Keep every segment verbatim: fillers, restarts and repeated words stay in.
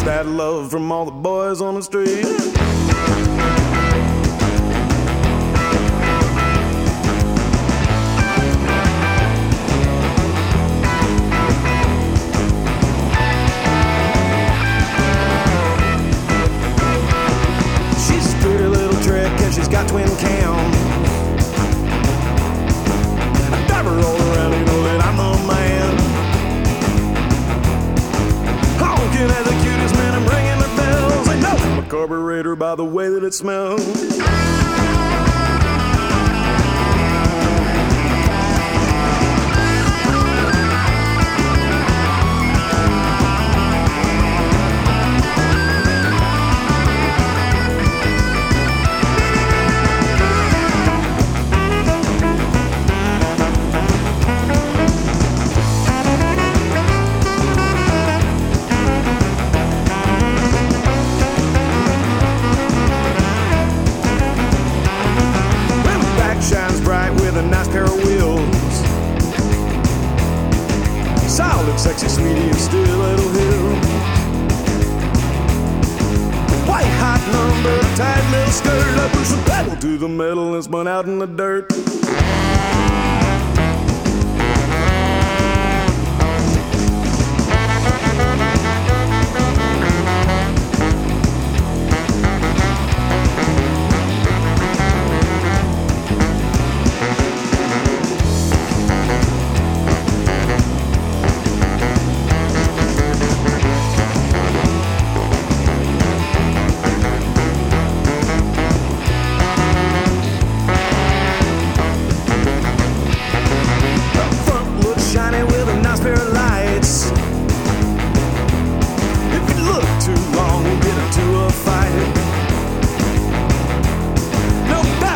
that love from all the boys on the street. She's a pretty little trick and she's got twin cam. I drive her all around, you know that I'm the man. Honking at the cutest man, I'm ringing the bells. I know I'm a carburetor by the way that it smells. A nice pair of wheels, solid, sexy, sweetie, and still a little hill. White hot number, tight little skirt. I push the pedal to the metal and spun out in the dirt.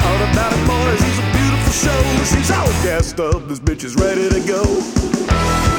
She's all gassed up, this bitch is ready to go.